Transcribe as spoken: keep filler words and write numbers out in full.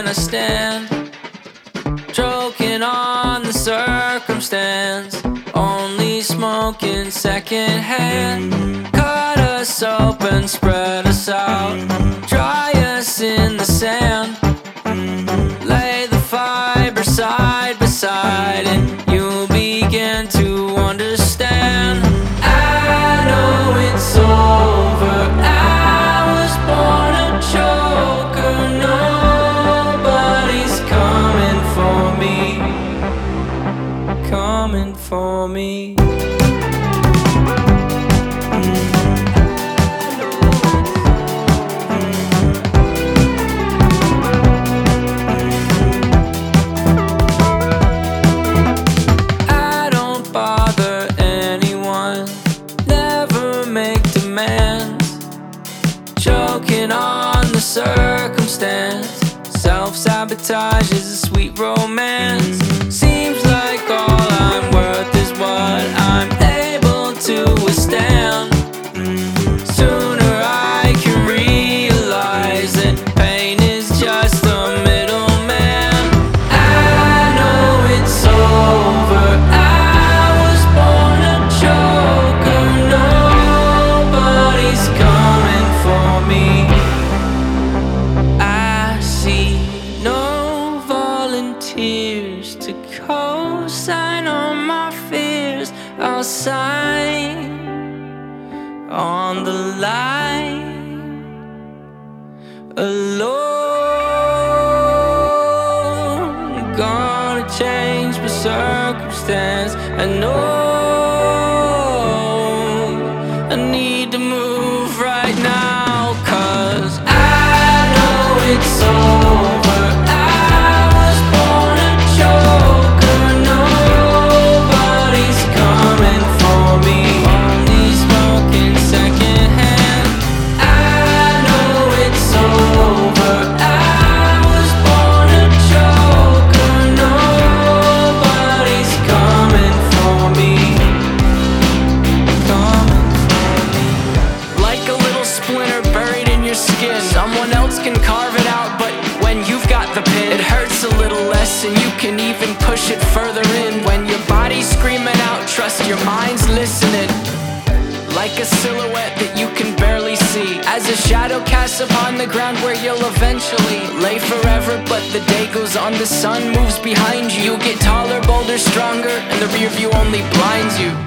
I stand, joking on the circumstance, only smoking secondhand. Cut us open, spread us out, dry us in the sand, lay the fiber side by side, and you'll begin to understand. I know it's over, I was born a joker, nobody's coming for me, coming for me. Joking on the circumstance, self-sabotage is a sweet romance. Seems like all I'm worth is what I'm able to withstand. Sooner I can realize that pain is just a middleman. I know it's over, I was born a joker, nobody's coming for me. I see no volunteers to co-sign on my fears. I'll sign on the line alone. Gonna change my circumstance. I know I need to move right now, 'cause I know it's over, I was born a joker, nobody's coming for me, only smoking secondhand. I know it's over, I was born a joker, nobody's coming for me, coming for me. Like a little splinter buried in your skin, someone else can carve it out, but when you've got the pin, it hurts a little less, and you can even push it further in. When your body's screaming out, trust your mind's listening. Like a silhouette that you can barely see, as a shadow casts upon the ground where you'll eventually lay forever. But the day goes on, the sun moves behind you, you get taller, bolder, stronger, and the rear view only blinds you.